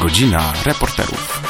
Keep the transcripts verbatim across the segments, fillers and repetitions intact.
Godzina reporterów.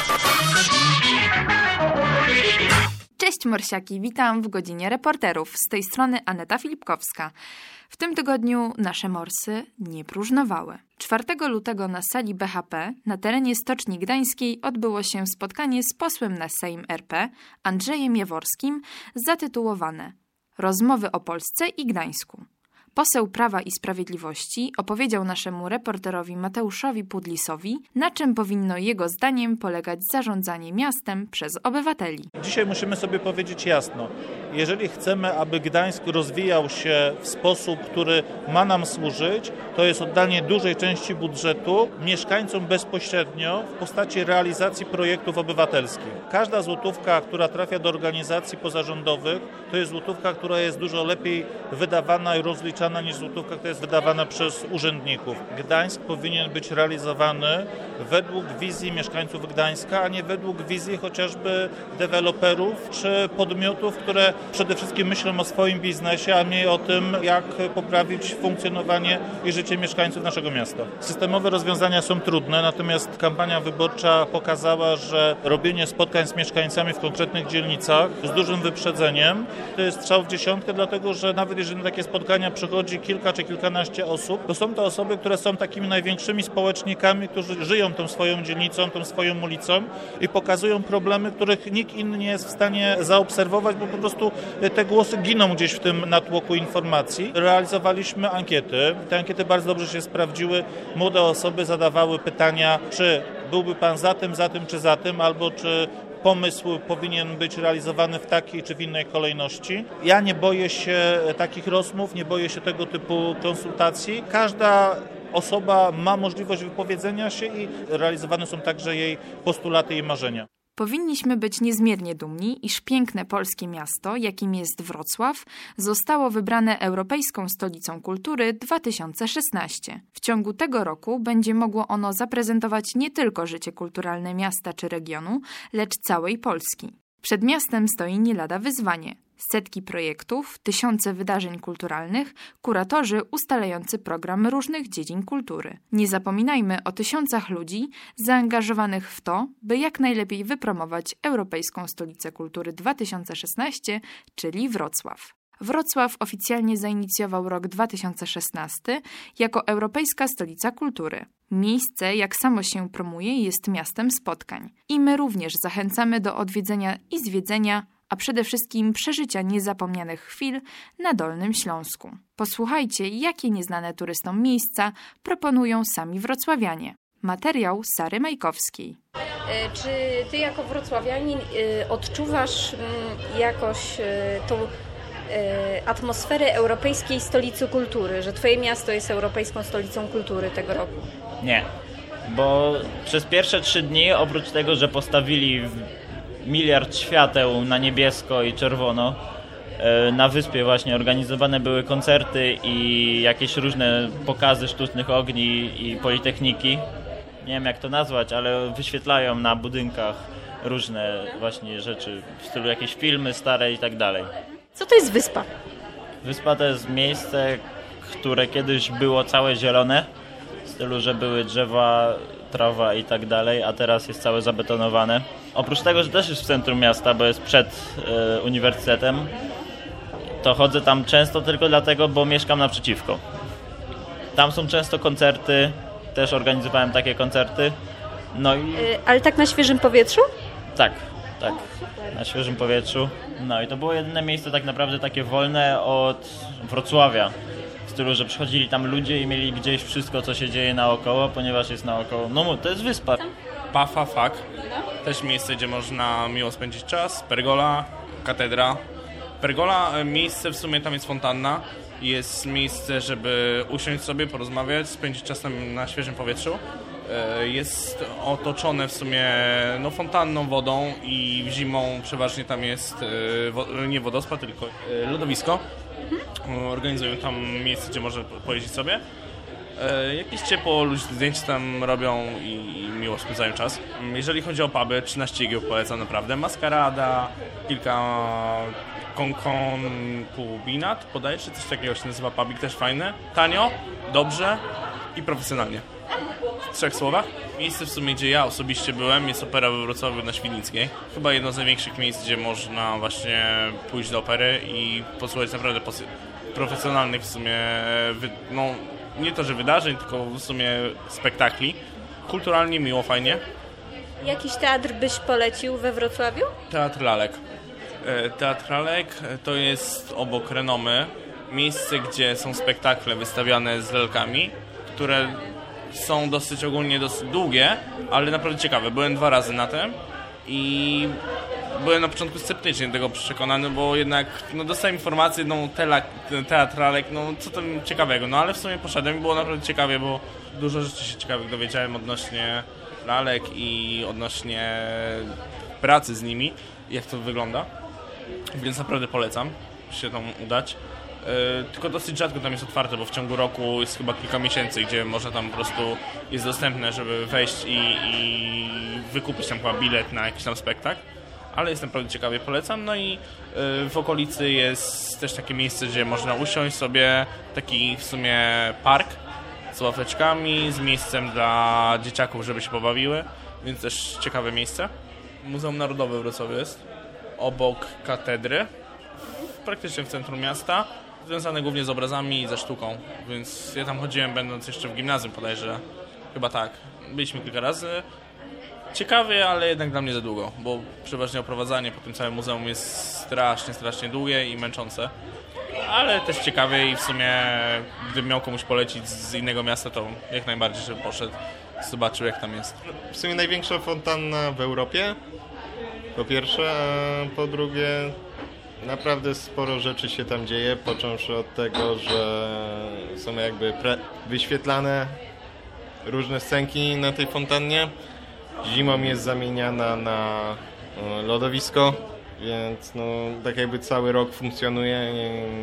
Cześć morsiaki, witam w Godzinie Reporterów. Z tej strony Aneta Filipkowska. W tym tygodniu nasze morsy nie próżnowały. czwartego lutego na sali B H P na terenie Stoczni Gdańskiej odbyło się spotkanie z posłem na Sejm R P Andrzejem Jaworskim zatytułowane Rozmowy o Polsce i Gdańsku. Poseł Prawa i Sprawiedliwości opowiedział naszemu reporterowi Mateuszowi Pudlisowi, na czym powinno jego zdaniem polegać zarządzanie miastem przez obywateli. Dzisiaj musimy sobie powiedzieć jasno, jeżeli chcemy, aby Gdańsk rozwijał się w sposób, który ma nam służyć, to jest oddanie dużej części budżetu mieszkańcom bezpośrednio w postaci realizacji projektów obywatelskich. Każda złotówka, która trafia do organizacji pozarządowych, to jest złotówka, która jest dużo lepiej wydawana i rozliczana niż złotówka, która jest wydawana przez urzędników. Gdańsk powinien być realizowany według wizji mieszkańców Gdańska, a nie według wizji chociażby deweloperów czy podmiotów, które przede wszystkim myślą o swoim biznesie, a mniej o tym, jak poprawić funkcjonowanie i życie mieszkańców naszego miasta. Systemowe rozwiązania są trudne, natomiast kampania wyborcza pokazała, że robienie spotkań z mieszkańcami w konkretnych dzielnicach z dużym wyprzedzeniem to jest strzał w dziesiątkę, dlatego że nawet jeżeli na takie spotkania przychodzi kilka czy kilkanaście osób, to są to osoby, które są takimi największymi społecznikami, którzy żyją tą swoją dzielnicą, tą swoją ulicą i pokazują problemy, których nikt inny nie jest w stanie zaobserwować, bo po prostu te głosy giną gdzieś w tym natłoku informacji. Realizowaliśmy ankiety. Te ankiety bardzo dobrze się sprawdziły. Młode osoby zadawały pytania, czy byłby pan za tym, za tym czy za tym, albo czy pomysł powinien być realizowany w takiej czy w innej kolejności. Ja nie boję się takich rozmów, nie boję się tego typu konsultacji. Każda osoba ma możliwość wypowiedzenia się i realizowane są także jej postulaty i marzenia. Powinniśmy być niezmiernie dumni, iż piękne polskie miasto, jakim jest Wrocław, zostało wybrane Europejską Stolicą Kultury dwa tysiące szesnaście. W ciągu tego roku będzie mogło ono zaprezentować nie tylko życie kulturalne miasta czy regionu, lecz całej Polski. Przed miastem stoi nie lada wyzwanie. Setki projektów, tysiące wydarzeń kulturalnych, kuratorzy ustalający program różnych dziedzin kultury. Nie zapominajmy o tysiącach ludzi zaangażowanych w to, by jak najlepiej wypromować Europejską Stolicę Kultury dwa tysiące szesnaście, czyli Wrocław. Wrocław oficjalnie zainicjował rok dwa tysiące szesnasty jako Europejska Stolica Kultury. Miejsce, jak samo się promuje, jest miastem spotkań. I my również zachęcamy do odwiedzenia i zwiedzenia, a przede wszystkim przeżycia niezapomnianych chwil na Dolnym Śląsku. Posłuchajcie, jakie nieznane turystom miejsca proponują sami wrocławianie. Materiał Sary Majkowskiej. Czy ty jako wrocławianin odczuwasz jakoś tą atmosferę Europejskiej Stolicy Kultury, że twoje miasto jest Europejską Stolicą Kultury tego roku? Nie, bo przez pierwsze trzy dni, oprócz tego, że postawili miliard świateł na niebiesko i czerwono, na wyspie właśnie organizowane były koncerty i jakieś różne pokazy sztucznych ogni i politechniki. Nie wiem jak to nazwać, ale wyświetlają na budynkach różne właśnie rzeczy w stylu jakieś filmy stare i tak dalej. Co to jest wyspa? Wyspa to jest miejsce, które kiedyś było całe zielone, w stylu, że były drzewa, trawa i tak dalej, a teraz jest całe zabetonowane. Oprócz tego, że też jest w centrum miasta, bo jest przed e, uniwersytetem, to chodzę tam często tylko dlatego, bo mieszkam naprzeciwko. Tam są często koncerty, też organizowałem takie koncerty. No i... Ale tak na świeżym powietrzu? Tak, tak, na świeżym powietrzu. No i to było jedyne miejsce tak naprawdę takie wolne od Wrocławia. W stylu, że przychodzili tam ludzie i mieli gdzieś wszystko, co się dzieje naokoło, ponieważ jest naokoło. No to jest wyspa. Pafa, Fak. Też miejsce, gdzie można miło spędzić czas. Pergola, katedra. Pergola, miejsce w sumie tam jest fontanna. Jest miejsce, żeby usiąść sobie, porozmawiać, spędzić czas tam na świeżym powietrzu. Jest otoczone w sumie no, fontanną, wodą i zimą przeważnie tam jest nie wodospad, tylko lodowisko. Organizują tam miejsce, gdzie można pojeździć sobie. Jakieś ciepło, ludzie zdjęcia tam robią i miło spędzają czas. Jeżeli chodzi o puby, trzynaście igieł polecam naprawdę. Maskarada, kilka konkubinat, podaje, czy coś takiego się nazywa pubik, też fajne. Tanio, dobrze i profesjonalnie. W trzech słowach. Miejsce w sumie, gdzie ja osobiście byłem, jest opera we Wrocławiu na Świdnickiej. Chyba jedno z największych miejsc, gdzie można właśnie pójść do opery i posłuchać naprawdę posy- profesjonalnych w sumie, wy- no nie to, że wydarzeń, tylko w sumie spektakli. Kulturalnie, miło, fajnie. Jakiś teatr byś polecił we Wrocławiu? Teatr Lalek. E, Teatr Lalek to jest obok Renomy miejsce, gdzie są spektakle wystawiane z lalkami, które są dosyć ogólnie dosyć długie, ale naprawdę ciekawe. Byłem dwa razy na tym i byłem na początku sceptycznie do tego przekonany, bo jednak no, dostałem informację, no tela, Teatr Lalek, no co tam ciekawego, no ale w sumie poszedłem i było naprawdę ciekawie, bo dużo rzeczy się ciekawych dowiedziałem odnośnie lalek i odnośnie pracy z nimi, jak to wygląda, więc naprawdę polecam się tam udać. Yy, tylko dosyć rzadko tam jest otwarte, bo w ciągu roku jest chyba kilka miesięcy, gdzie można tam po prostu jest dostępne, żeby wejść i, i wykupić tam chyba bilet na jakiś tam spektakl, ale jest naprawdę ciekawie, polecam. No i yy, w okolicy jest też takie miejsce, gdzie można usiąść sobie, taki w sumie park z ławeczkami, z miejscem dla dzieciaków, żeby się pobawiły, więc też ciekawe miejsce. Muzeum Narodowe w Wrocławiu jest, obok katedry, praktycznie w centrum miasta, związane głównie z obrazami i ze sztuką, więc ja tam chodziłem będąc jeszcze w gimnazjum bodajże, chyba tak, byliśmy kilka razy. Ciekawie, ale jednak dla mnie za długo, bo przeważnie oprowadzanie po tym całym muzeum jest strasznie, strasznie długie i męczące. Ale też ciekawie i w sumie gdybym miał komuś polecić z innego miasta, to jak najbardziej, żeby poszedł, zobaczył jak tam jest. W sumie największa fontanna w Europie, po pierwsze, a po drugie naprawdę sporo rzeczy się tam dzieje, począwszy od tego, że są jakby pre- wyświetlane różne scenki na tej fontannie. Zimą jest zamieniana na lodowisko, więc no, tak jakby cały rok funkcjonuje.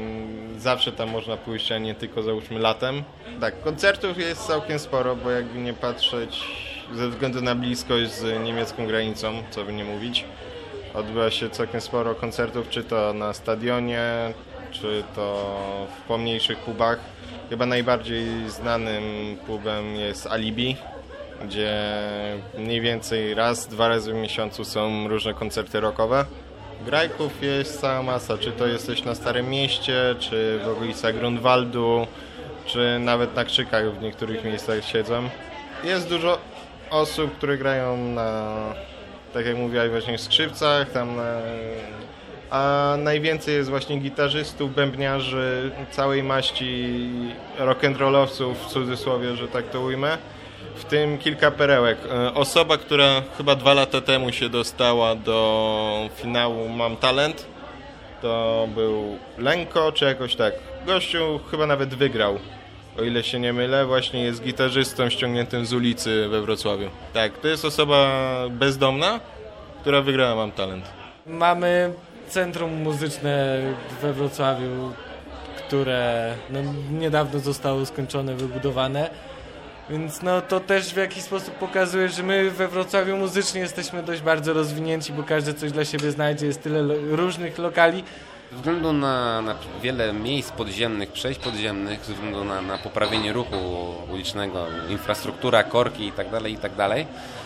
Zawsze tam można pójść, a nie tylko załóżmy latem. Tak, koncertów jest całkiem sporo, bo jakby nie patrzeć, ze względu na bliskość z niemiecką granicą, co by nie mówić, odbywa się całkiem sporo koncertów, czy to na stadionie, czy to w pomniejszych klubach. Chyba najbardziej znanym klubem jest Alibi, gdzie mniej więcej raz, dwa razy w miesiącu są różne koncerty rockowe. Grajków jest cała masa, czy to jesteś na Starym Mieście, czy w okolicach Grunwaldu, czy nawet na Krzykach w niektórych miejscach siedzą. Jest dużo osób, które grają na, tak jak mówiłaś, właśnie skrzypcach, tam na, a najwięcej jest właśnie gitarzystów, bębniarzy, całej maści rock'n'rollowców, w cudzysłowie, że tak to ujmę. W tym kilka perełek. Osoba, która chyba dwa lata temu się dostała do finału Mam Talent, to był Lenko, czy jakoś tak. Gościu chyba nawet wygrał, o ile się nie mylę. Właśnie jest gitarzystą ściągniętym z ulicy we Wrocławiu. Tak, to jest osoba bezdomna, która wygrała Mam Talent. Mamy centrum muzyczne we Wrocławiu, które no, niedawno zostało skończone, wybudowane. Więc no to też w jakiś sposób pokazuje, że my we Wrocławiu muzycznie jesteśmy dość bardzo rozwinięci, bo każdy coś dla siebie znajdzie, jest tyle lo- różnych lokali. Ze względu na, na wiele miejsc podziemnych, przejść podziemnych, ze względu na, na poprawienie ruchu ulicznego, infrastruktura, korki itd., itd.,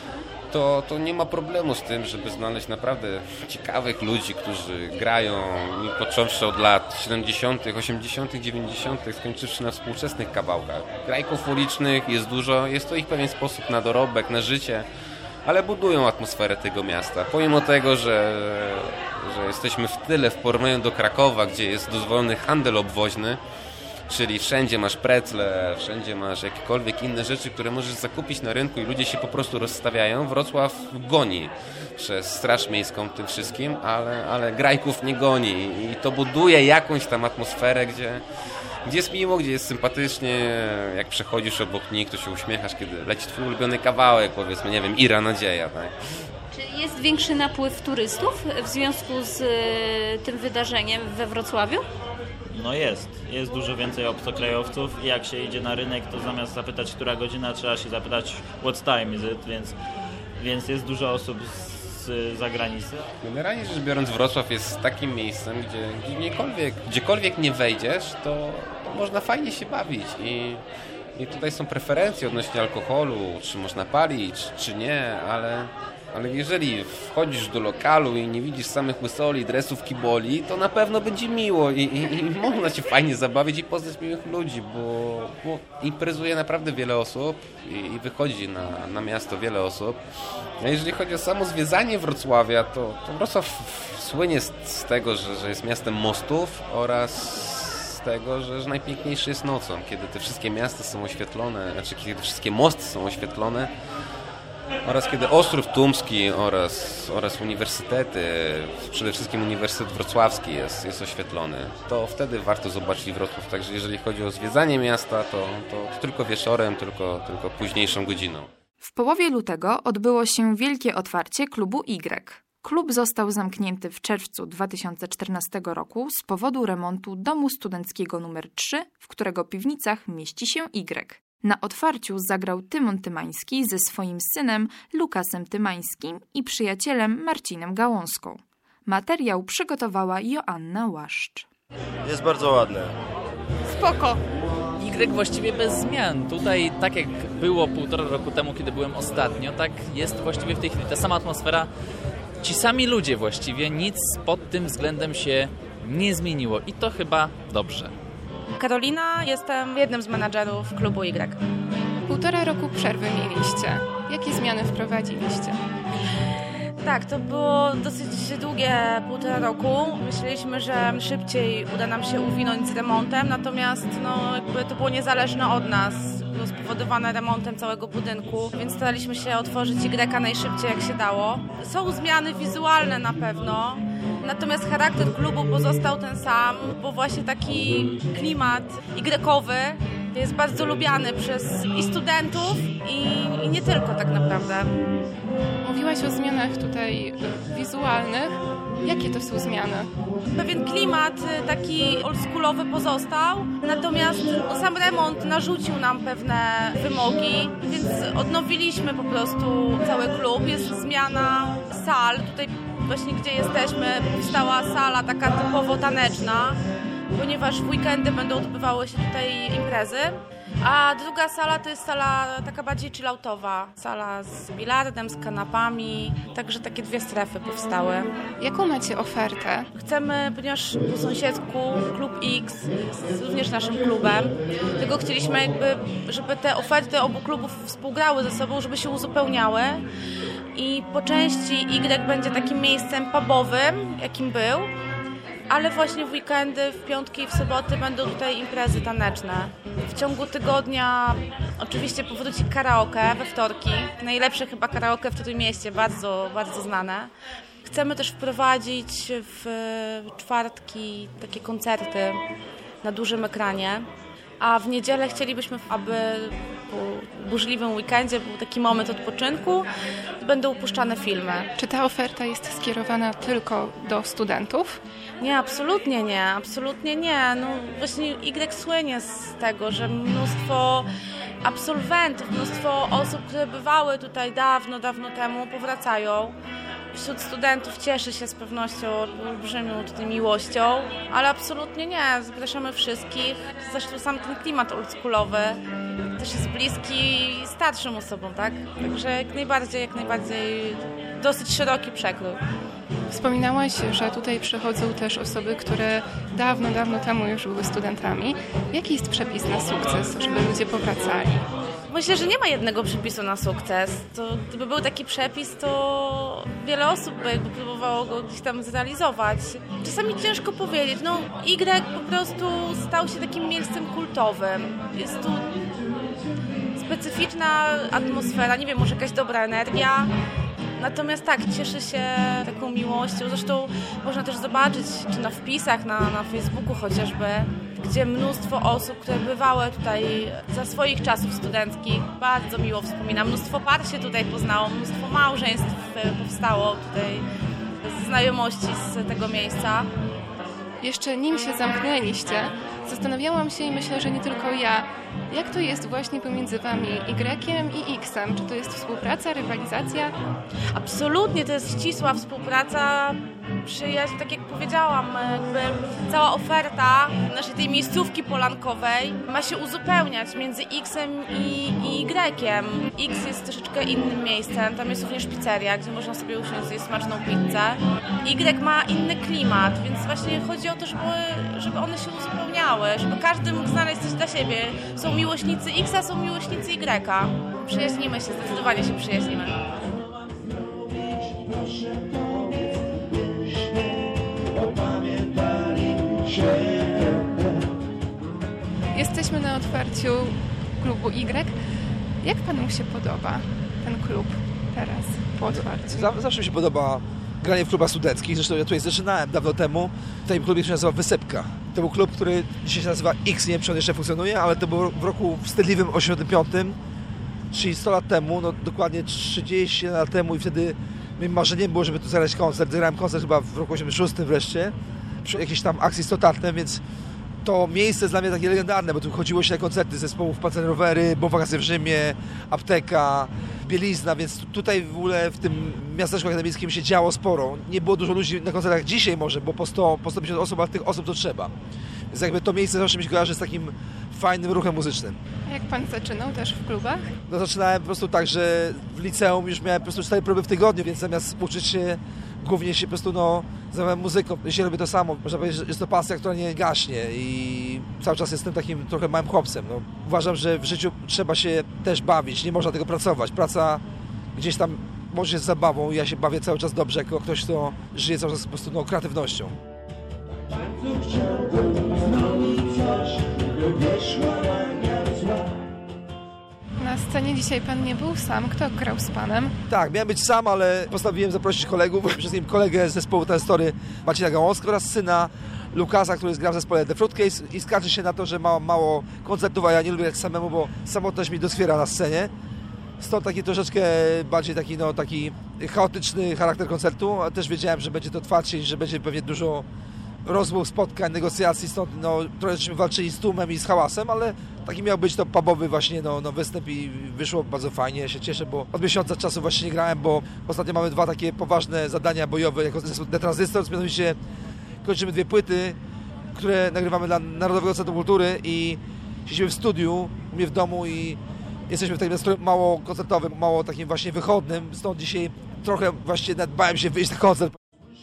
to, to nie ma problemu z tym, żeby znaleźć naprawdę ciekawych ludzi, którzy grają, począwszy od lat siedemdziesiątych, osiemdziesiątych, dziewięćdziesiątych, skończywszy na współczesnych kawałkach. Grajków ulicznych jest dużo, jest to ich pewien sposób na dorobek, na życie, ale budują atmosferę tego miasta. Pomimo tego, że, że jesteśmy w tyle w porównaniu do Krakowa, gdzie jest dozwolony handel obwoźny, czyli wszędzie masz precle, wszędzie masz jakiekolwiek inne rzeczy, które możesz zakupić na rynku i ludzie się po prostu rozstawiają. Wrocław goni przez Straż Miejską tym wszystkim, ale, ale grajków nie goni i to buduje jakąś tam atmosferę, gdzie, gdzie jest miło, gdzie jest sympatycznie. Jak przechodzisz obok nich, to się uśmiechasz, kiedy leci twój ulubiony kawałek, powiedzmy, nie wiem, Ira Nadzieja, tak? Czy jest większy napływ turystów w związku z tym wydarzeniem we Wrocławiu? No jest. Jest dużo więcej obcokrajowców i jak się idzie na rynek, to zamiast zapytać, która godzina, trzeba się zapytać what time is it, więc, więc jest dużo osób z, z zagranicy. Generalnie rzecz biorąc, Wrocław jest takim miejscem, gdzie gdziekolwiek, gdziekolwiek nie wejdziesz, to, to można fajnie się bawić i I tutaj są preferencje odnośnie alkoholu, czy można palić, czy nie, ale, ale jeżeli wchodzisz do lokalu i nie widzisz samych łysoli, dresów, kiboli, to na pewno będzie miło i, i, i można się fajnie zabawić i poznać miłych ludzi, bo, bo imprezuje naprawdę wiele osób i, i wychodzi na, na miasto wiele osób. A jeżeli chodzi o samo zwiedzanie Wrocławia, to, to Wrocław słynie z, z tego, że, że jest miastem mostów oraz tego, że, że najpiękniejszy jest nocą, kiedy te wszystkie miasta są oświetlone, znaczy kiedy wszystkie mosty są oświetlone oraz kiedy Ostrów Tumski oraz, oraz uniwersytety, przede wszystkim Uniwersytet Wrocławski jest, jest oświetlony, to wtedy warto zobaczyć Wrocław. Także jeżeli chodzi o zwiedzanie miasta, to, to, to tylko wieczorem, tylko, tylko późniejszą godziną. W połowie lutego odbyło się wielkie otwarcie klubu Y. Klub został zamknięty w czerwcu dwa tysiące czternastego roku z powodu remontu domu studenckiego numer trzy, w którego piwnicach mieści się Y. Na otwarciu zagrał Tymon Tymański ze swoim synem Lukasem Tymańskim i przyjacielem Marcinem Gałązką. Materiał przygotowała Joanna Łaszcz. Jest bardzo ładne. Spoko. Y właściwie bez zmian. Tutaj, tak jak było półtora roku temu, kiedy byłem ostatnio, tak jest właściwie w tej chwili. Ta sama atmosfera, ci sami ludzie właściwie, nic pod tym względem się nie zmieniło i to chyba dobrze. Karolina, jestem jednym z menadżerów klubu Y. Półtora roku przerwy mieliście. Jakie zmiany wprowadziliście? Tak, to było dosyć długie półtora roku. Myśleliśmy, że szybciej uda nam się uwinąć z remontem, natomiast no, jakby to było niezależne od nas. Było spowodowane remontem całego budynku, więc staraliśmy się otworzyć Y najszybciej jak się dało. Są zmiany wizualne na pewno, natomiast charakter klubu pozostał ten sam, bo właśnie taki klimat Y-owy jest bardzo lubiany przez i studentów, i, i nie tylko tak naprawdę. Mówiłaś o zmianach tutaj wizualnych. Jakie to są zmiany? Pewien klimat taki oldschoolowy pozostał, natomiast sam remont narzucił nam pewne wymogi, więc odnowiliśmy po prostu cały klub. Jest zmiana sal. Tutaj właśnie gdzie jesteśmy powstała sala taka typowo taneczna, ponieważ w weekendy będą odbywały się tutaj imprezy. A druga sala to jest sala taka bardziej chilloutowa. Sala z bilardem, z kanapami. Także takie dwie strefy powstały. Jaką macie ofertę? Chcemy, ponieważ po sąsiedzku Klub X jest również naszym klubem, tylko chcieliśmy jakby, żeby te oferty obu klubów współgrały ze sobą, żeby się uzupełniały. I po części Y będzie takim miejscem pubowym, jakim był, ale właśnie w weekendy, w piątki i w soboty będą tutaj imprezy taneczne. W ciągu tygodnia oczywiście powróci karaoke we wtorki. Najlepsze chyba karaoke w Trójmieście, bardzo, bardzo znane. Chcemy też wprowadzić w czwartki takie koncerty na dużym ekranie, a w niedzielę chcielibyśmy, aby po burzliwym weekendzie był taki moment odpoczynku, będą upuszczane filmy. Czy ta oferta jest skierowana tylko do studentów? Nie, absolutnie nie, absolutnie nie. No właśnie Y słynie z tego, że mnóstwo absolwentów, mnóstwo osób, które bywały tutaj dawno, dawno temu, powracają. Wśród studentów cieszy się z pewnością olbrzymią tutaj miłością, ale absolutnie nie, zapraszamy wszystkich. Zresztą sam ten klimat oldschoolowy też jest bliski starszym osobom, tak? Także jak najbardziej, jak najbardziej dosyć szeroki przekrój. Wspominałaś, że tutaj przychodzą też osoby, które dawno, dawno temu już były studentami. Jaki jest przepis na sukces, żeby ludzie powracali? Myślę, że nie ma jednego przepisu na sukces. To, gdyby był taki przepis, to wiele osób by jakby próbowało go gdzieś tam zrealizować. Czasami ciężko powiedzieć. No, Y po prostu stał się takim miejscem kultowym. Jest tu specyficzna atmosfera, nie wiem, może jakaś dobra energia. Natomiast tak, cieszy się taką miłością. Zresztą można też zobaczyć, czy na wpisach na, na Facebooku chociażby, gdzie mnóstwo osób, które bywały tutaj za swoich czasów studenckich, bardzo miło wspomina. Mnóstwo par się tutaj poznało, mnóstwo małżeństw powstało tutaj z znajomości z tego miejsca. Jeszcze nim się zamknęliście, zastanawiałam się i myślę, że nie tylko ja, Jak to jest właśnie pomiędzy wami Y-iem i X-em? Czy to jest współpraca, rywalizacja? Absolutnie, to jest ścisła współpraca, przyjaźń, tak jak powiedziałam, jakby cała oferta naszej tej miejscówki polankowej ma się uzupełniać między X-em i, i Y-iem. X jest troszeczkę innym miejscem, tam jest również pizzeria, gdzie można sobie usiąść, zjeść smaczną pizzę. Y ma inny klimat, więc właśnie chodzi o to, żeby, żeby one się uzupełniały, żeby każdy mógł znaleźć coś dla siebie. Są miłośnicy X-a, są miłośnicy Y. Przyjaźnimy się, zdecydowanie się przyjaźnimy. Jesteśmy na otwarciu klubu Y. Jak panu się podoba ten klub teraz, po otwarciu? Zawsze mi się podoba granie w klubach studenckich. Zresztą ja tutaj zaczynałem dawno temu w tym klubie, który się nazywa Wysepka. To był klub, który dzisiaj się nazywa X, nie wiem, czy on jeszcze funkcjonuje, ale to był w roku wstydliwym osiemdziesiątym piątym, czyli sto lat temu, no dokładnie trzydzieści lat temu i wtedy moim marzeniem było, żeby tu zagrać koncert. Zagrałem koncert chyba w roku osiemdziesiątym szóstym wreszcie, przy jakiejś tam akcji sto Tartem, więc to miejsce jest dla mnie takie legendarne, bo tu chodziło się na koncerty zespołów Pancerne Rowery, Bon Wakacje w Rzymie, Apteka, Bielizna, więc tutaj w ogóle w tym miasteczku akademickim się działo sporo. Nie było dużo ludzi na koncertach dzisiaj może, bo po sto, po sto pięćdziesiąt osób, ale tych osób to trzeba. Więc jakby to miejsce zawsze mi się kojarzy z takim fajnym ruchem muzycznym. A jak pan zaczynał też w klubach? No zaczynałem po prostu tak, że w liceum już miałem po prostu cztery próby w tygodniu, więc zamiast uczyć się, głównie się po prostu no, zajmowałem muzyką. Dzisiaj robię to samo. Można powiedzieć, że jest to pasja, która nie gaśnie i cały czas jestem takim trochę małym chłopcem. No, uważam, że w życiu trzeba się też bawić, nie można tego pracować. Praca gdzieś tam może jest zabawą i ja się bawię cały czas dobrze, jako ktoś, kto żyje cały czas po prostu no, kreatywnością. Na scenie dzisiaj pan nie był sam. Kto grał z panem? Tak, miałem być sam, ale postanowiłem zaprosić kolegów. Przez nim kolegę z zespołu Tenstory Marcina Gałązka oraz syna Lukasa, który gra w zespole The Fruitcase i skarży się na to, że ma mało koncertów, a ja nie lubię grać samemu, bo samotność mi doskwiera na scenie. Stąd taki troszeczkę bardziej taki, no, taki chaotyczny charakter koncertu, a też wiedziałem, że będzie to twardszy, że będzie pewnie dużo rozmów, spotkań, negocjacji, stąd no, trochę żeśmy walczyli z tłumem i z hałasem, ale taki miał być to pubowy właśnie no, no, występ i wyszło bardzo fajnie. Ja się cieszę, bo od miesiąca czasu właśnie nie grałem, bo ostatnio mamy dwa takie poważne zadania bojowe jako zespół The Transistors, mianowicie kończymy dwie płyty, które nagrywamy dla Narodowego Centrum Kultury i siedzimy w studiu u mnie w domu i jesteśmy w takim nastroju mało koncertowym, mało takim właśnie wychodnym, stąd dzisiaj trochę właśnie nawet bałem się wyjść na koncert.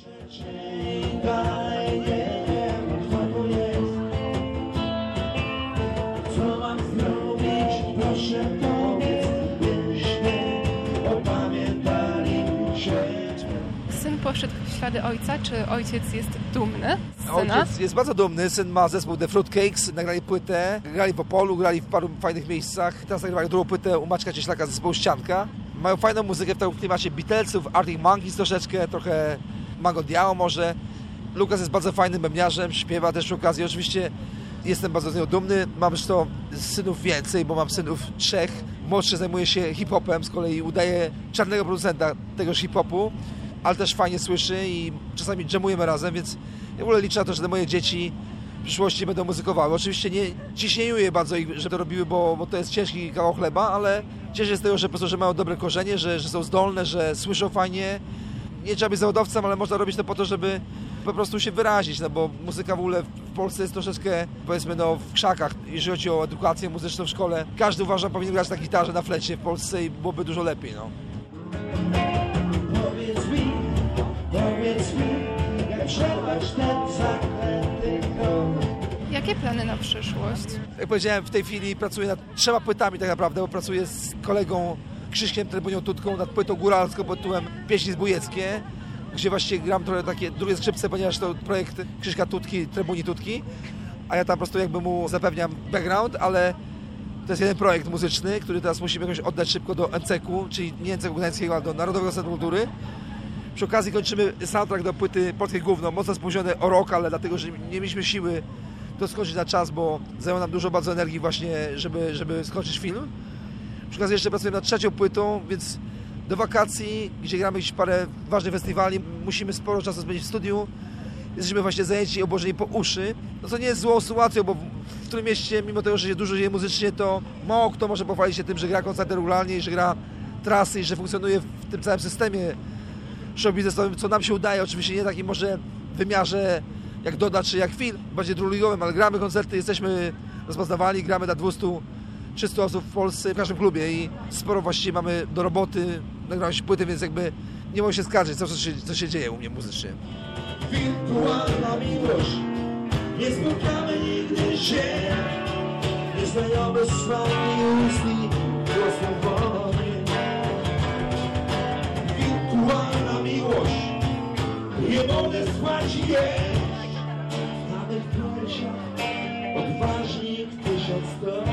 Syn poszedł w ślady ojca. Czy ojciec jest dumny z syna? Ojciec jest bardzo dumny. Syn ma zespół The Fruitcakes, nagrali płytę, grali w Opolu, grali w paru fajnych miejscach. Teraz nagrywają drugą płytę u Maćka Cieślaka z zespołu Ścianka. Mają fajną muzykę w takim klimacie Beatlesów, Arctic Monkeys troszeczkę, trochę Mango Diao może. Lukas jest bardzo fajnym bębniarzem, śpiewa też przy okazji. Oczywiście jestem bardzo z niego dumny. Mam zresztą synów więcej, bo mam synów trzech. Młodszy zajmuje się hip-hopem, z kolei udaje czarnego producenta tegoż hip-hopu, ale też fajnie słyszy i czasami dżemujemy razem, więc ja w ogóle liczę na to, że te moje dzieci w przyszłości będą muzykowały. Oczywiście nie ciśnieniuję bardzo ich, żeby to robiły, bo, bo to jest ciężki kawał chleba, ale cieszę się z tego, że po prostu, że mają dobre korzenie, że, że są zdolne, że słyszą fajnie. Nie trzeba być zawodowcem, ale można robić to po to, żeby po prostu się wyrazić, no bo muzyka w ogóle w Polsce jest troszeczkę, powiedzmy, no w krzakach, jeżeli chodzi o edukację muzyczną w szkole. Każdy, uważam, powinien grać na gitarze, na flecie w Polsce i byłoby dużo lepiej, no. Powiedz mi, powiedz mi, jak przebrać ten zaklęty krąg. Jakie plany na przyszłość? Jak powiedziałem, w tej chwili pracuję nad trzema płytami tak naprawdę, bo pracuję z kolegą Krzyśkiem Trebunią Tutką nad płytą góralską pod tytułem Pieśni zbójeckie, gdzie właściwie gram trochę takie drugie skrzypce, ponieważ to projekt Krzyśka Tutki, Trebuni Tutki, a ja tam po prostu jakby mu zapewniam background, ale to jest jeden projekt muzyczny, który teraz musimy jakoś oddać szybko do N C K-u, czyli nie N C K-u Gdańskiego, ale do Narodowego Centrum Kultury. Przy okazji kończymy soundtrack do płyty Polskie Gówno, mocno spóźnione o rok, ale dlatego, że nie mieliśmy siły to skończyć na czas, bo zajęło nam dużo bardzo energii właśnie, żeby, żeby skończyć film. Przy okazji jeszcze pracujemy nad trzecią płytą, więc do wakacji, gdzie gramy gdzieś parę ważnych festiwali, musimy sporo czasu spędzić w studiu. Jesteśmy właśnie zajęci i obłożeni po uszy. No co nie jest złą sytuacją, bo którym mieście, mimo tego, że się dużo dzieje muzycznie, to mało kto może pochwalić się tym, że gra koncerty regularnie i że gra trasy i że funkcjonuje w tym całym systemie show biznesowym, co nam się udaje, oczywiście nie takim może wymiarze jak Doda czy jak Phil, bardziej druligowym, ale gramy koncerty, jesteśmy rozpoznawani, gramy na dwieście trzysta osób w Polsce w każdym klubie i sporo właściwie mamy do roboty, nagrałem się płyty, więc jakby nie mogę się skarżyć, co, co, się, co się dzieje u mnie muzycznie. Wirtualna miłość, nie spotkamy nigdy się, nieznajomy słami ust i głos wody. Wirtualna miłość, nie mogę spać i jeść, nawet w piersiach odważnik tysiąc ton.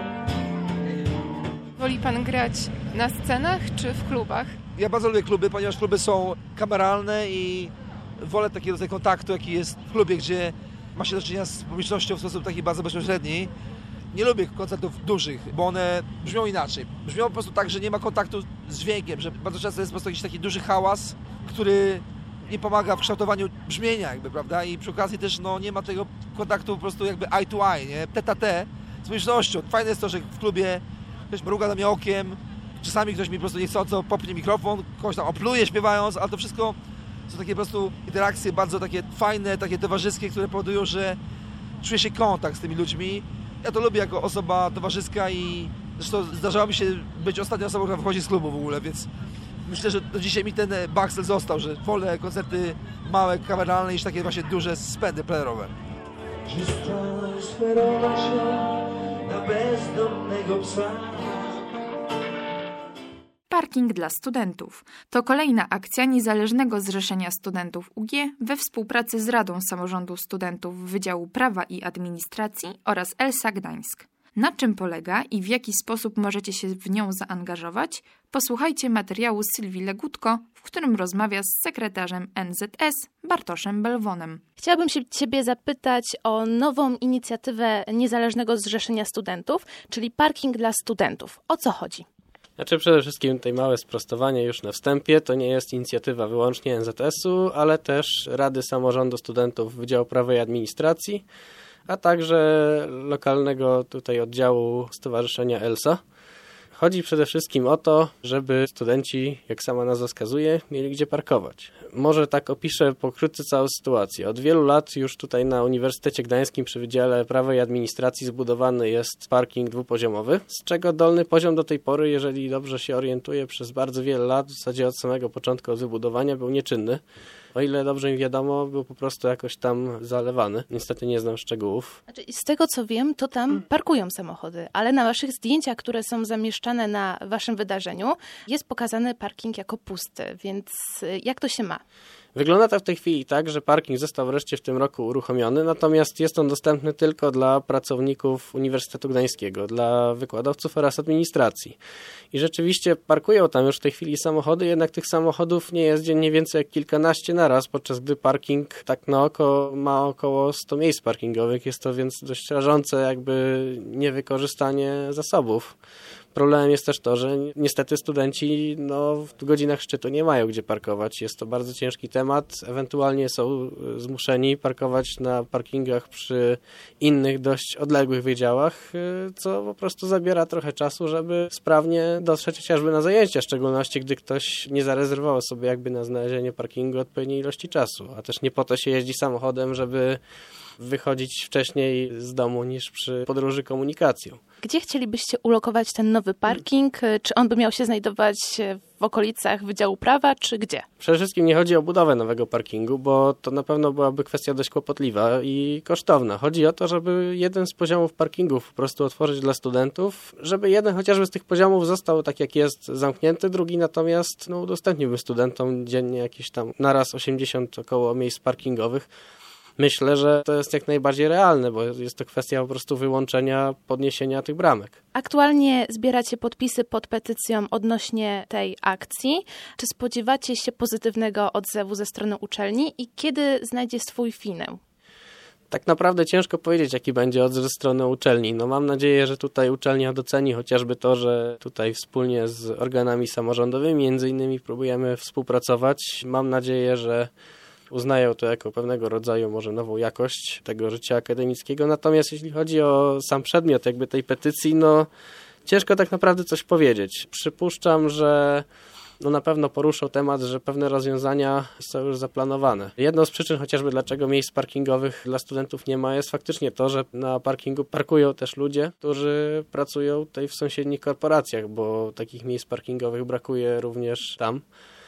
Woli pan grać na scenach czy w klubach? Ja bardzo lubię kluby, ponieważ kluby są kameralne i wolę taki rodzaj kontaktu, jaki jest w klubie, gdzie ma się do czynienia z publicznością w sposób taki bardzo bezpośredni. Nie lubię koncertów dużych, bo one brzmią inaczej. Brzmią po prostu tak, że nie ma kontaktu z dźwiękiem, że bardzo często jest po prostu jakiś taki duży hałas, który nie pomaga w kształtowaniu brzmienia jakby, prawda? I przy okazji też no, nie ma tego kontaktu po prostu jakby eye to eye, nie? Tete a te z publicznością. Fajne jest to, że w klubie ktoś mruga na mnie okiem, czasami ktoś mi po prostu niechcąco popnie mikrofon, kogoś tam opluje śpiewając, ale to wszystko są takie po prostu interakcje bardzo takie fajne, takie towarzyskie, które powodują, że czuję się kontakt z tymi ludźmi. Ja to lubię jako osoba towarzyska i zresztą zdarzało mi się być ostatnią osobą, która wychodzi z klubu w ogóle, więc myślę, że do dzisiaj mi ten backstel został, że wolę koncerty małe, kameralne niż takie właśnie duże spędy plenerowe. Przestań sferować się na bezdomnego psa. Parking dla studentów. To kolejna akcja Niezależnego Zrzeszenia Studentów U G we współpracy z Radą Samorządu Studentów Wydziału Prawa i Administracji oraz Elsa Gdańsk. Na czym polega i w jaki sposób możecie się w nią zaangażować? Posłuchajcie materiału Sylwii Legutko, w którym rozmawia z sekretarzem N Z S Bartoszem Belwonem. Chciałabym się Ciebie zapytać o nową inicjatywę Niezależnego Zrzeszenia Studentów, czyli Parking dla Studentów. O co chodzi? Znaczy przede wszystkim tutaj małe sprostowanie już na wstępie. To nie jest inicjatywa wyłącznie N Z S-u, ale też Rady Samorządu Studentów Wydziału Prawa i Administracji, a także lokalnego tutaj oddziału Stowarzyszenia Elsa. Chodzi przede wszystkim o to, żeby studenci, jak sama nazwa wskazuje, mieli gdzie parkować. Może tak opiszę pokrótce całą sytuację. Od wielu lat już tutaj na Uniwersytecie Gdańskim przy Wydziale Prawa i Administracji zbudowany jest parking dwupoziomowy, z czego dolny poziom do tej pory, jeżeli dobrze się orientuję, przez bardzo wiele lat, w zasadzie od samego początku od wybudowania, był nieczynny. O ile dobrze mi wiadomo, był po prostu jakoś tam zalewany. Niestety nie znam szczegółów. Znaczy, z tego co wiem, to tam parkują samochody, ale na waszych zdjęciach, które są zamieszczane na waszym wydarzeniu, jest pokazany parking jako pusty, więc jak to się ma? Wygląda to w tej chwili tak, że parking został wreszcie w tym roku uruchomiony, natomiast jest on dostępny tylko dla pracowników Uniwersytetu Gdańskiego, dla wykładowców oraz administracji. I rzeczywiście parkują tam już w tej chwili samochody, jednak tych samochodów nie jest dziennie więcej jak kilkanaście naraz, podczas gdy parking tak na oko ma około sto miejsc parkingowych. Jest to więc dość rażące jakby niewykorzystanie zasobów. Problemem jest też to, że niestety studenci no, w godzinach szczytu nie mają gdzie parkować. Jest to bardzo ciężki temat. Ewentualnie są zmuszeni parkować na parkingach przy innych, dość odległych wydziałach, co po prostu zabiera trochę czasu, żeby sprawnie dotrzeć chociażby na zajęcia, w szczególności gdy ktoś nie zarezerwował sobie jakby na znalezienie parkingu odpowiedniej ilości czasu. A też nie po to się jeździ samochodem, żeby wychodzić wcześniej z domu niż przy podróży komunikacją. Gdzie chcielibyście ulokować ten nowy parking? Czy on by miał się znajdować w okolicach Wydziału Prawa, czy gdzie? Przede wszystkim nie chodzi o budowę nowego parkingu, bo to na pewno byłaby kwestia dość kłopotliwa i kosztowna. Chodzi o to, żeby jeden z poziomów parkingów po prostu otworzyć dla studentów, żeby jeden chociażby z tych poziomów został tak jak jest zamknięty, drugi natomiast no, udostępniłby studentom dziennie jakieś tam naraz osiemdziesiąt około miejsc parkingowych. Myślę, że to jest jak najbardziej realne, bo jest to kwestia po prostu wyłączenia, podniesienia tych bramek. Aktualnie zbieracie podpisy pod petycją odnośnie tej akcji. Czy spodziewacie się pozytywnego odzewu ze strony uczelni i kiedy znajdzie swój finał? Tak naprawdę ciężko powiedzieć, jaki będzie odzew ze strony uczelni. No mam nadzieję, że tutaj uczelnia doceni chociażby to, że tutaj wspólnie z organami samorządowymi między innymi próbujemy współpracować. Mam nadzieję, że uznają to jako pewnego rodzaju może nową jakość tego życia akademickiego. Natomiast jeśli chodzi o sam przedmiot jakby tej petycji, no ciężko tak naprawdę coś powiedzieć. Przypuszczam, że no na pewno poruszą temat, że pewne rozwiązania są już zaplanowane. Jedną z przyczyn chociażby dlaczego miejsc parkingowych dla studentów nie ma jest faktycznie to, że na parkingu parkują też ludzie, którzy pracują tutaj w sąsiednich korporacjach, bo takich miejsc parkingowych brakuje również tam.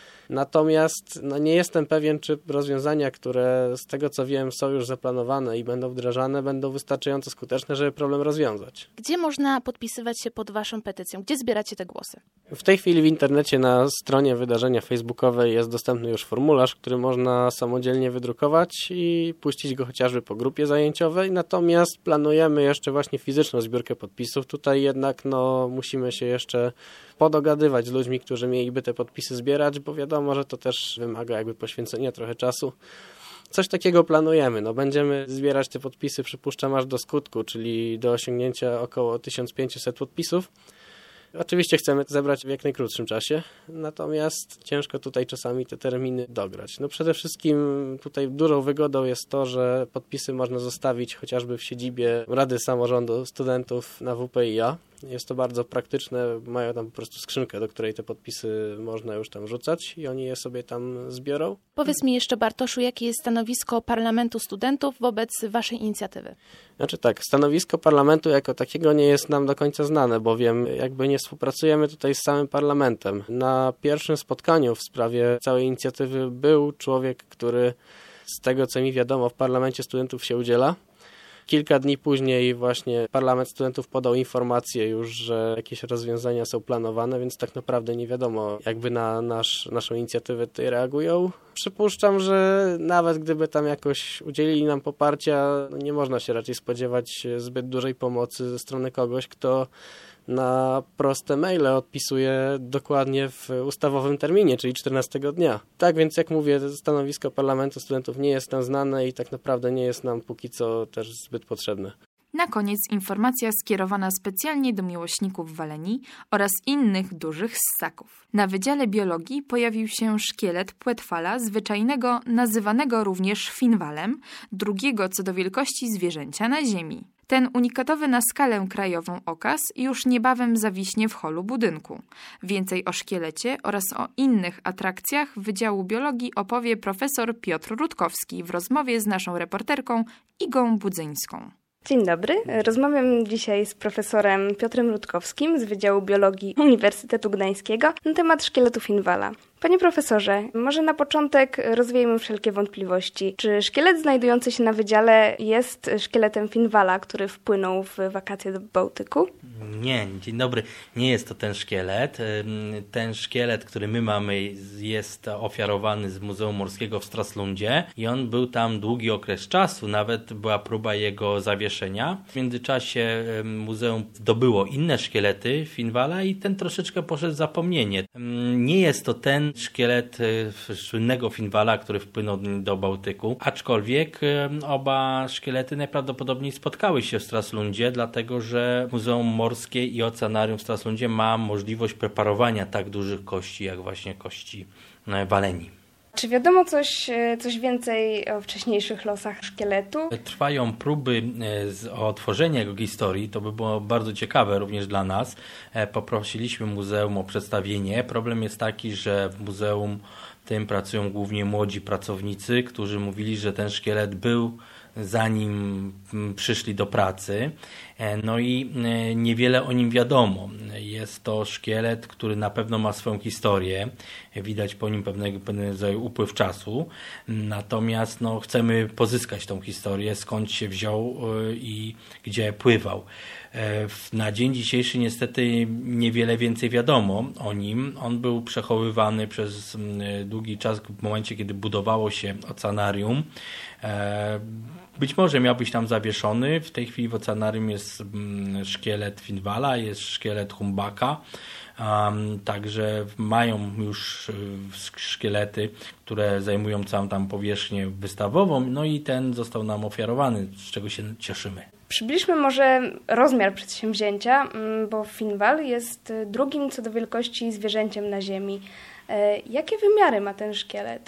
Natomiast no nie jestem pewien, czy rozwiązania, które z tego co wiem są już zaplanowane i będą wdrażane, będą wystarczająco skuteczne, żeby problem rozwiązać. Gdzie można podpisywać się pod waszą petycją? Gdzie zbieracie te głosy? W tej chwili w internecie na stronie wydarzenia facebookowej jest dostępny już formularz, który można samodzielnie wydrukować i puścić go chociażby po grupie zajęciowej. Natomiast planujemy jeszcze właśnie fizyczną zbiórkę podpisów. Tutaj jednak no, musimy się jeszcze podogadywać z ludźmi, którzy mieliby te podpisy zbierać, bo wiadomo, że to też wymaga jakby poświęcenia trochę czasu. Coś takiego planujemy. No, będziemy zbierać te podpisy, przypuszczam, aż do skutku, czyli do osiągnięcia około tysiąc pięćset podpisów. Oczywiście chcemy zebrać w jak najkrótszym czasie, natomiast ciężko tutaj czasami te terminy dograć. No przede wszystkim tutaj dużą wygodą jest to, że podpisy można zostawić chociażby w siedzibie Rady Samorządu Studentów na W P I A. Jest to bardzo praktyczne, mają tam po prostu skrzynkę, do której te podpisy można już tam rzucać i oni je sobie tam zbiorą. Powiedz mi jeszcze, Bartoszu, jakie jest stanowisko Parlamentu Studentów wobec waszej inicjatywy? Znaczy tak, stanowisko parlamentu jako takiego nie jest nam do końca znane, bowiem jakby nie współpracujemy tutaj z samym parlamentem. Na pierwszym spotkaniu w sprawie całej inicjatywy był człowiek, który z tego co mi wiadomo w Parlamencie Studentów się udziela. Kilka dni później właśnie Parlament Studentów podał informację już, że jakieś rozwiązania są planowane, więc tak naprawdę nie wiadomo, jakby na nasz, naszą inicjatywę tutaj reagują. Przypuszczam, że nawet gdyby tam jakoś udzielili nam poparcia, no nie można się raczej spodziewać zbyt dużej pomocy ze strony kogoś, kto na proste maile odpisuje dokładnie w ustawowym terminie, czyli czternastego dnia. Tak więc jak mówię, stanowisko Parlamentu Studentów nie jest nam znane i tak naprawdę nie jest nam póki co też zbyt potrzebne. Na koniec informacja skierowana specjalnie do miłośników Waleni oraz innych dużych ssaków. Na Wydziale Biologii pojawił się szkielet płetwala zwyczajnego, nazywanego również finwalem, drugiego co do wielkości zwierzęcia na Ziemi. Ten unikatowy na skalę krajową okaz już niebawem zawiśnie w holu budynku. Więcej o szkielecie oraz o innych atrakcjach Wydziału Biologii opowie profesor Piotr Rutkowski w rozmowie z naszą reporterką Igą Budzyńską. Dzień dobry. Rozmawiam dzisiaj z profesorem Piotrem Rutkowskim z Wydziału Biologii Uniwersytetu Gdańskiego na temat szkieletu finwala. Panie profesorze, może na początek rozwiejmy wszelkie wątpliwości. Czy szkielet znajdujący się na wydziale jest szkieletem finwala, który wpłynął w wakacje do Bałtyku? Nie, dzień dobry. Nie jest to ten szkielet. Ten szkielet, który my mamy, jest ofiarowany z Muzeum Morskiego w Stralsundzie i on był tam długi okres czasu, nawet była próba jego zawieszenia. W międzyczasie muzeum zdobyło inne szkielety finwala i ten troszeczkę poszedł w zapomnienie. Nie jest to ten szkielet słynnego finwala, który wpłynął do Bałtyku, aczkolwiek oba szkielety najprawdopodobniej spotkały się w Stralsundzie, dlatego że Muzeum Morskie i Oceanarium w Stralsundzie ma możliwość preparowania tak dużych kości, jak właśnie kości Waleni. Czy wiadomo coś, coś więcej o wcześniejszych losach szkieletu? Trwają próby o otworzenie jego historii, to by było bardzo ciekawe również dla nas. Poprosiliśmy muzeum o przedstawienie. Problem jest taki, że w muzeum tym pracują głównie młodzi pracownicy, którzy mówili, że ten szkielet był zanim przyszli do pracy. No i niewiele o nim wiadomo. Jest to szkielet, który na pewno ma swoją historię. Widać po nim pewnego, pewnego rodzaju upływ czasu. Natomiast no, chcemy pozyskać tą historię, skąd się wziął i gdzie pływał. Na dzień dzisiejszy niestety niewiele więcej wiadomo o nim. On był przechowywany przez długi czas w momencie, kiedy budowało się oceanarium. Być może miał być tam zawieszony. W tej chwili w oceanarium jest szkielet finwala, jest szkielet humpbacka. Um, także mają już szkielety, które zajmują całą tam powierzchnię wystawową. No i ten został nam ofiarowany, z czego się cieszymy. Przybliżmy może rozmiar przedsięwzięcia, bo finwal jest drugim co do wielkości zwierzęciem na Ziemi. Jakie wymiary ma ten szkielet?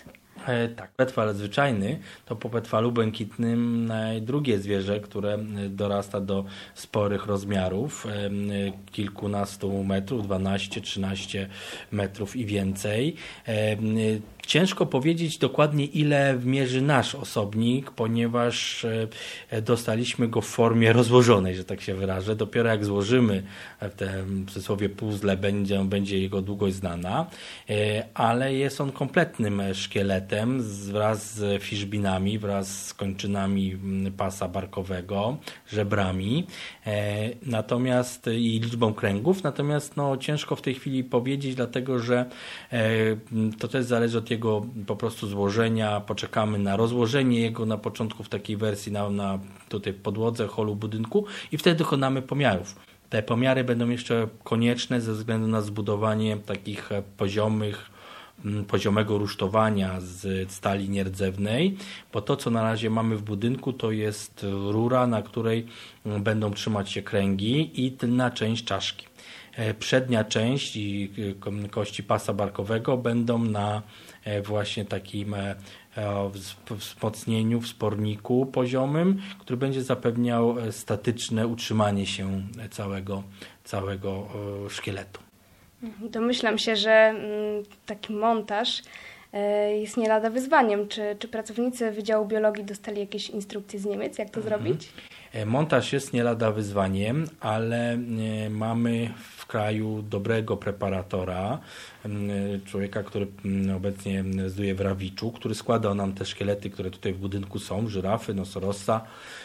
E, tak, płetwal zwyczajny to po płetwalu błękitnym e, drugie zwierzę, które dorasta do sporych rozmiarów, e, kilkunastu metrów, dwanaście trzynaście metrów i więcej. E, Ciężko powiedzieć dokładnie, ile mierzy nasz osobnik, ponieważ dostaliśmy go w formie rozłożonej, że tak się wyrażę. Dopiero jak złożymy w tym cudzysłowie puzzle, będzie, będzie jego długość znana, ale jest on kompletnym szkieletem wraz z fiszbinami, wraz z kończynami pasa barkowego, żebrami, natomiast i liczbą kręgów. Natomiast no, ciężko w tej chwili powiedzieć, dlatego że to też zależy od jego po prostu złożenia. Poczekamy na rozłożenie jego na początku w takiej wersji na, na tutaj podłodze, holu budynku i wtedy dokonamy pomiarów. Te pomiary będą jeszcze konieczne ze względu na zbudowanie takich poziomych, poziomego rusztowania z stali nierdzewnej, bo to, co na razie mamy w budynku, to jest rura, na której będą trzymać się kręgi i tylna część czaszki. Przednia część i kości pasa barkowego będą na właśnie takim wzmocnieniu, wsporniku poziomym, który będzie zapewniał statyczne utrzymanie się całego, całego szkieletu. Domyślam się, że taki montaż jest nie lada wyzwaniem. Czy, czy pracownicy Wydziału Biologii dostali jakieś instrukcje z Niemiec, jak to mhm. zrobić? Montaż jest nie lada wyzwaniem, ale mamy w kraju dobrego preparatora, człowieka, który obecnie zduje w Rawiczu, który składał nam te szkielety, które tutaj w budynku są, żyrafy, nosorożca,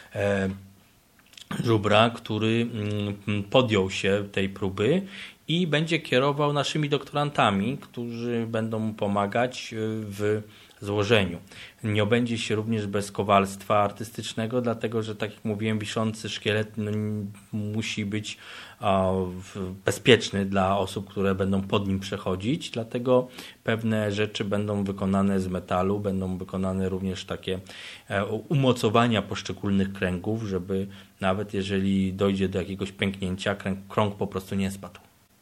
żubra, który podjął się tej próby i będzie kierował naszymi doktorantami, którzy będą mu pomagać w złożeniu. Nie obędzie się również bez kowalstwa artystycznego, dlatego że, tak jak mówiłem, wiszący szkielet no, musi być o, bezpieczny dla osób, które będą pod nim przechodzić, dlatego pewne rzeczy będą wykonane z metalu, będą wykonane również takie e, umocowania poszczególnych kręgów, żeby nawet jeżeli dojdzie do jakiegoś pęknięcia, krąg, krąg po prostu nie spadł.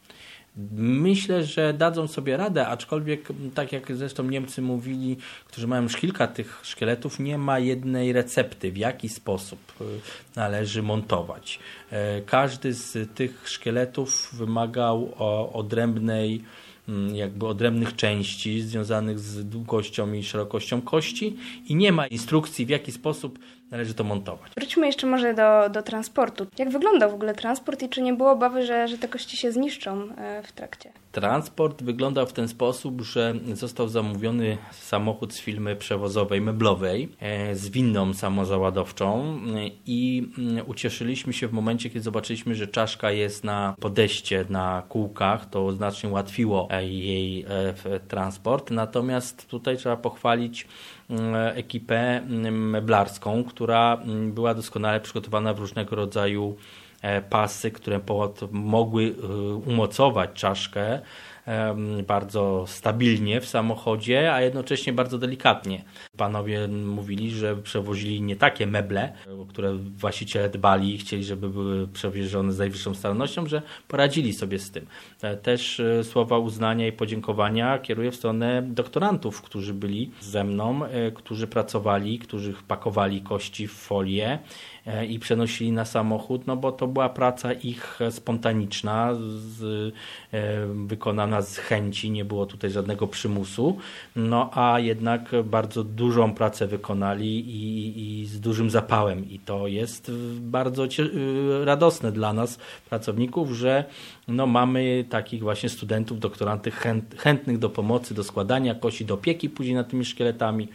Myślę, że dadzą sobie radę, aczkolwiek tak jak zresztą Niemcy mówili, którzy mają już kilka tych szkieletów, nie ma jednej recepty, w jaki sposób należy montować. Każdy z tych szkieletów wymagał odrębnej, jakby odrębnych części związanych z długością i szerokością kości i nie ma instrukcji, w jaki sposób należy to montować. Wróćmy jeszcze może do, do transportu. Jak wyglądał w ogóle transport i czy nie było obawy, że, że te kości się zniszczą w trakcie? Transport wyglądał w ten sposób, że został zamówiony samochód z firmy przewozowej meblowej z winną samozaładowczą i ucieszyliśmy się w momencie, kiedy zobaczyliśmy, że czaszka jest na podejście na kółkach. To znacznie ułatwiło jej transport. Natomiast tutaj trzeba pochwalić ekipę meblarską, która była doskonale przygotowana w różnego rodzaju pasy, które mogły umocować czaszkę bardzo stabilnie w samochodzie, a jednocześnie bardzo delikatnie. Panowie mówili, że przewozili nie takie meble, o które właściciele dbali i chcieli, żeby były przewiezione z najwyższą starannością, że poradzili sobie z tym. Też słowa uznania i podziękowania kieruję w stronę doktorantów, którzy byli ze mną, którzy pracowali, którzy pakowali kości w folię i przenosili na samochód, no bo to była praca ich spontaniczna, z, wykonana z chęci, nie było tutaj żadnego przymusu, no a jednak bardzo dużą pracę wykonali i, i z dużym zapałem i to jest bardzo radosne dla nas, pracowników, że no mamy takich właśnie studentów, doktorantów chęt, chętnych do pomocy, do składania kości, do opieki później nad tymi szkieletami.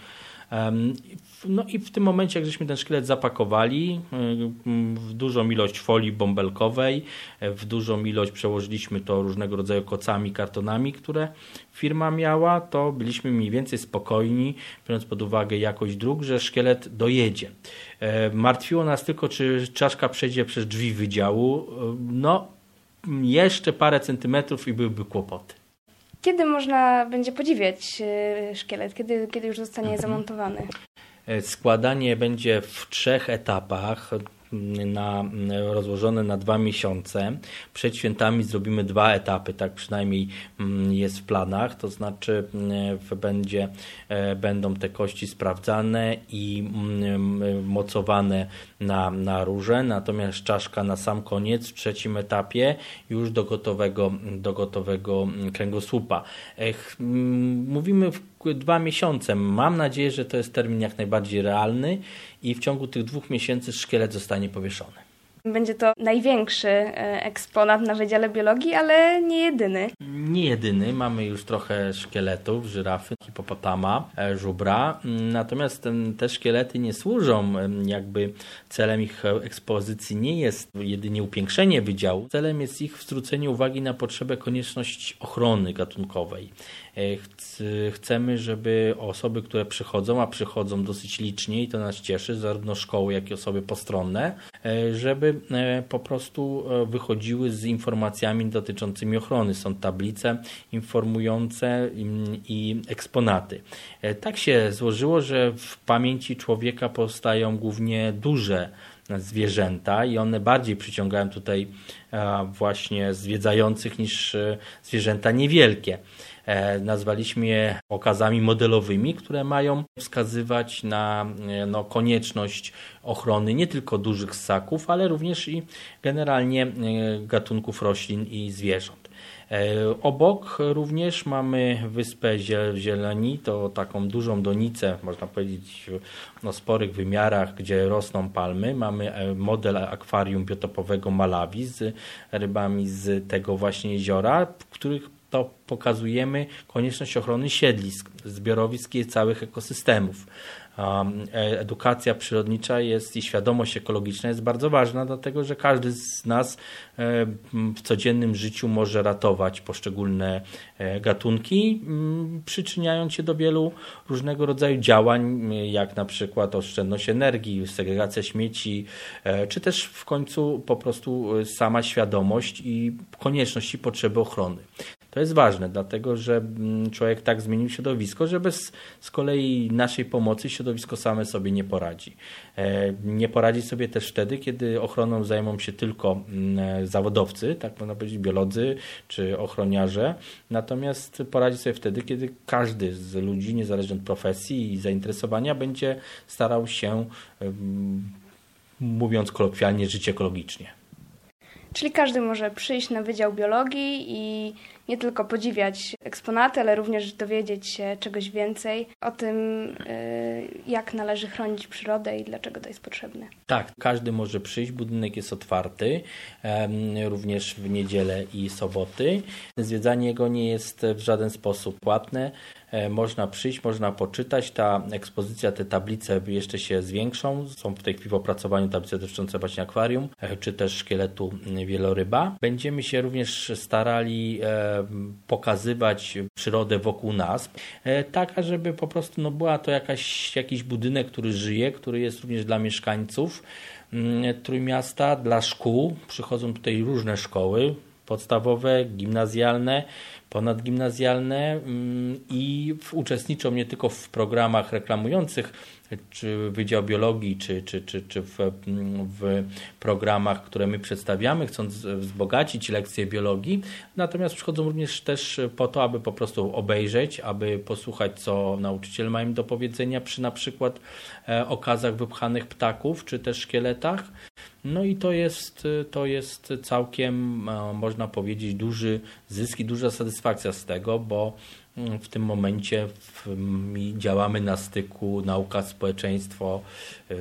No i w tym momencie, jak żeśmy ten szkielet zapakowali w dużą ilość folii bąbelkowej, w dużą ilość przełożyliśmy to różnego rodzaju kocami, kartonami, które firma miała, to byliśmy mniej więcej spokojni, biorąc pod uwagę jakość dróg, że szkielet dojedzie. Martwiło nas tylko, czy czaszka przejdzie przez drzwi wydziału. No, jeszcze parę centymetrów i byłyby kłopoty. Kiedy można będzie podziwiać szkielet? Kiedy, kiedy już zostanie zamontowany? Składanie będzie w trzech etapach. na, rozłożone na dwa miesiące. Przed świętami zrobimy dwa etapy, tak przynajmniej jest w planach, to znaczy będzie, będą te kości sprawdzane i mocowane na, na róże, natomiast czaszka na sam koniec w trzecim etapie już do gotowego, do gotowego kręgosłupa. Mówimy w dwa miesiące. Mam nadzieję, że to jest termin jak najbardziej realny i w ciągu tych dwóch miesięcy szkielet zostanie powieszony. Będzie to największy eksponat na Wydziale Biologii, ale nie jedyny. Nie jedyny. Mamy już trochę szkieletów, żyrafy, hipopotama, żubra. Natomiast te szkielety nie służą, jakby celem ich ekspozycji nie jest jedynie upiększenie wydziału. Celem jest ich zwrócenie uwagi na potrzebę, konieczność ochrony gatunkowej. Chcemy, żeby osoby, które przychodzą, a przychodzą dosyć licznie i to nas cieszy, zarówno szkoły, jak i osoby postronne, żeby po prostu wychodziły z informacjami dotyczącymi ochrony. Są tablice informujące i eksponaty. Tak się złożyło, że w pamięci człowieka powstają głównie duże zwierzęta i one bardziej przyciągają tutaj właśnie zwiedzających niż zwierzęta niewielkie. Nazwaliśmy je okazami modelowymi, które mają wskazywać na no, konieczność ochrony nie tylko dużych ssaków, ale również i generalnie gatunków roślin i zwierząt. Obok również mamy wyspę Zieleni, to taką dużą donicę, można powiedzieć o sporych wymiarach, gdzie rosną palmy. Mamy model akwarium biotopowego Malawi z rybami z tego właśnie jeziora, w których to pokazujemy konieczność ochrony siedlisk, zbiorowisk i całych ekosystemów. Edukacja przyrodnicza jest i świadomość ekologiczna jest bardzo ważna, dlatego że każdy z nas w codziennym życiu może ratować poszczególne gatunki, przyczyniając się do wielu różnego rodzaju działań, jak na przykład oszczędność energii, segregacja śmieci, czy też w końcu po prostu sama świadomość i konieczność i potrzeby ochrony. To jest ważne, dlatego że człowiek tak zmienił środowisko, że bez z kolei naszej pomocy środowisko same sobie nie poradzi. Nie poradzi sobie też wtedy, kiedy ochroną zajmą się tylko zawodowcy, tak można powiedzieć, biolodzy czy ochroniarze, natomiast poradzi sobie wtedy, kiedy każdy z ludzi, niezależnie od profesji i zainteresowania, będzie starał się, mówiąc kolokwialnie, żyć ekologicznie. Czyli każdy może przyjść na Wydział Biologii i nie tylko podziwiać eksponaty, ale również dowiedzieć się czegoś więcej o tym, jak należy chronić przyrodę i dlaczego to jest potrzebne. Tak, każdy może przyjść, budynek jest otwarty, również w niedzielę i soboty. Zwiedzanie go nie jest w żaden sposób płatne. Można przyjść, można poczytać. Ta ekspozycja, te tablice jeszcze się zwiększą. Są w tej chwili w opracowaniu tablice dotyczące właśnie akwarium, czy też szkieletu wieloryba. Będziemy się również starali pokazywać przyrodę wokół nas, tak ażeby po prostu no, była to jakaś, jakiś budynek, który żyje, który jest również dla mieszkańców Trójmiasta, dla szkół. Przychodzą tutaj różne szkoły podstawowe, gimnazjalne, ponadgimnazjalne i uczestniczą nie tylko w programach reklamujących czy Wydział Biologii, czy, czy, czy, czy w, w programach, które my przedstawiamy, chcąc wzbogacić lekcje biologii, natomiast przychodzą również też po to, aby po prostu obejrzeć, aby posłuchać, co nauczyciele mają do powiedzenia przy na przykład okazach wypchanych ptaków, czy też szkieletach. No i to jest, to jest całkiem, można powiedzieć, duży zysk i duża satysfakcja z tego, bo w tym momencie w, działamy na styku nauka, społeczeństwo yy,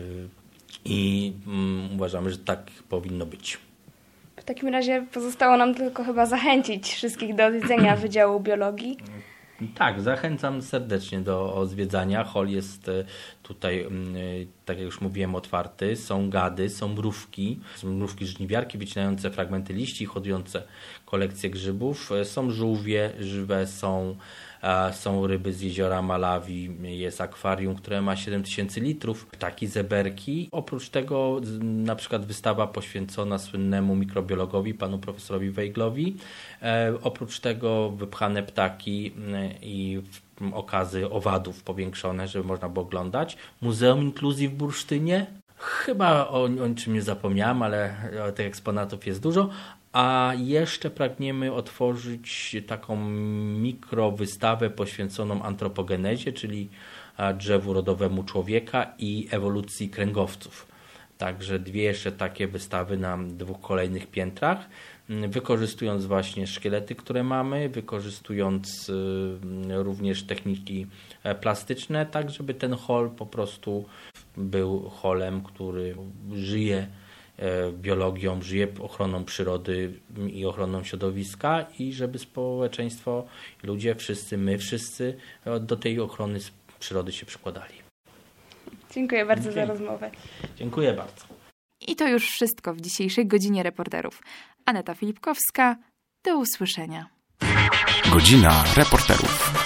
i yy, uważamy, że tak powinno być. W takim razie pozostało nam tylko chyba zachęcić wszystkich do odwiedzenia Wydziału Biologii. Tak, zachęcam serdecznie do zwiedzania. Hol jest tutaj, tak jak już mówiłem, otwarty. Są gady, są mrówki, są mrówki żniwiarki wycinające fragmenty liści, hodujące kolekcje grzybów. Są żółwie żywe, są, są ryby z jeziora Malawi, jest akwarium, które ma siedem tysięcy litrów, ptaki zeberki. Oprócz tego na przykład wystawa poświęcona słynnemu mikrobiologowi, panu profesorowi Wejglowi. Oprócz tego wypchane ptaki i okazy owadów powiększone, żeby można było oglądać. Muzeum Inkluzji w Bursztynie, Chyba o, o niczym nie zapomniałem, ale tych eksponatów jest dużo. A jeszcze pragniemy otworzyć taką mikrowystawę poświęconą antropogenezie, czyli drzewu rodowemu człowieka i ewolucji kręgowców. Także dwie jeszcze takie wystawy na dwóch kolejnych piętrach, wykorzystując właśnie szkielety, które mamy, wykorzystując również techniki plastyczne, tak żeby ten hol po prostu był holem, który żyje biologią, żyje ochroną przyrody i ochroną środowiska i żeby społeczeństwo, ludzie, wszyscy, my wszyscy do tej ochrony przyrody się przykładali. Dziękuję bardzo Dziękuję. za rozmowę. Dziękuję bardzo. I to już wszystko w dzisiejszej Godzinie Reporterów. Aneta Filipkowska, do usłyszenia. Godzina Reporterów.